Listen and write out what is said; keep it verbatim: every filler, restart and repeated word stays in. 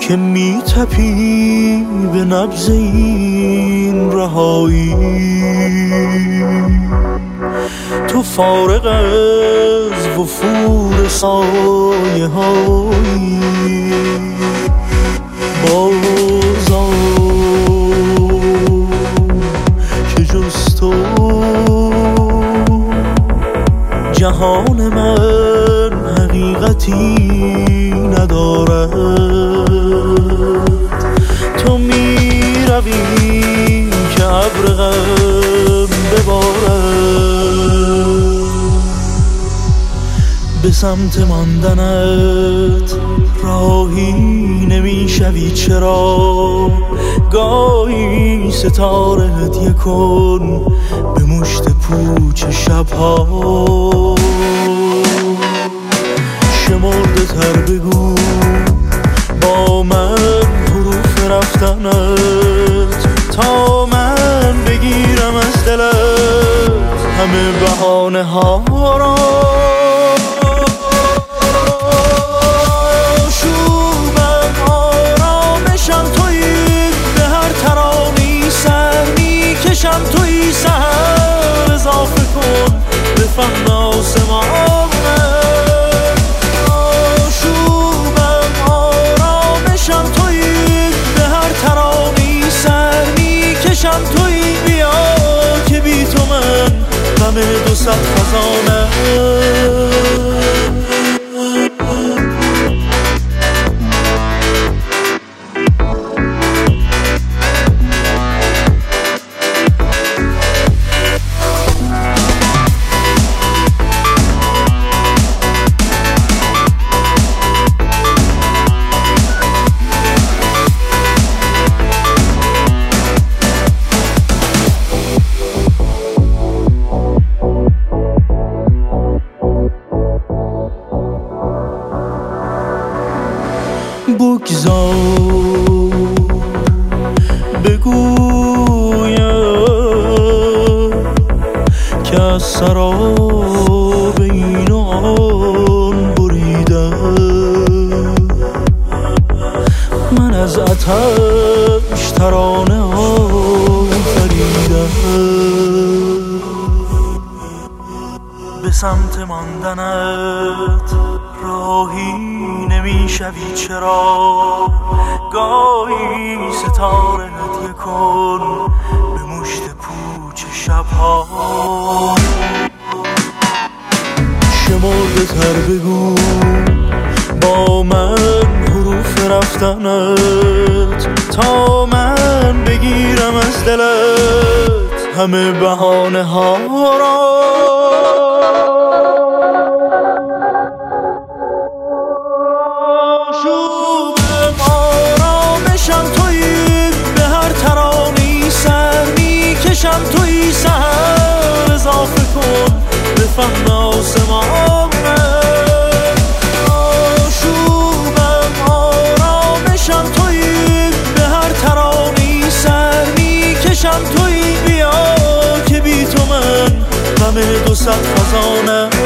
که می تپی به نبض این رهایی. تو فارغ از وفور سایه هایی، بازا که جز تو جهان من حقیقتی ندارد. تو می روی که ابر غم ببارد، به سمت ماندنت راهی نمی شوی. چرا گاهی ستاره هدیه کن به مشت پوچ شبها. شمرده تر بگو با من حروف رفتنت، تا من بگیرم از دلت همه بهانه ها را. شومم آرامشم تویی، به هر ترانی سر میکشم تویی. سر اضافه کن به فهم آسمانم. شومم آرامشم تویی، به هر ترانی سر میکشم تویی. بیا که بی تو من غم دو صد خزانه. بگذار بگویم که از سراب این و آن بریدم. من از آتش ترانه آفریدم. به سمت ماندنت راهی نمی شوی. چرا گاهی ستاره هدیه کن به مشت پوچ شبها. شمرده تر بگو با من حروف رفتنت، تا من بگیرم از دلت همه بهانه ها را. توی سهر اضافه کن به فهم آسمانم. شومم آرامشم توی، به هر ترانی سر میکشم توی. بیا که بی تو من غم دو صد خزانه.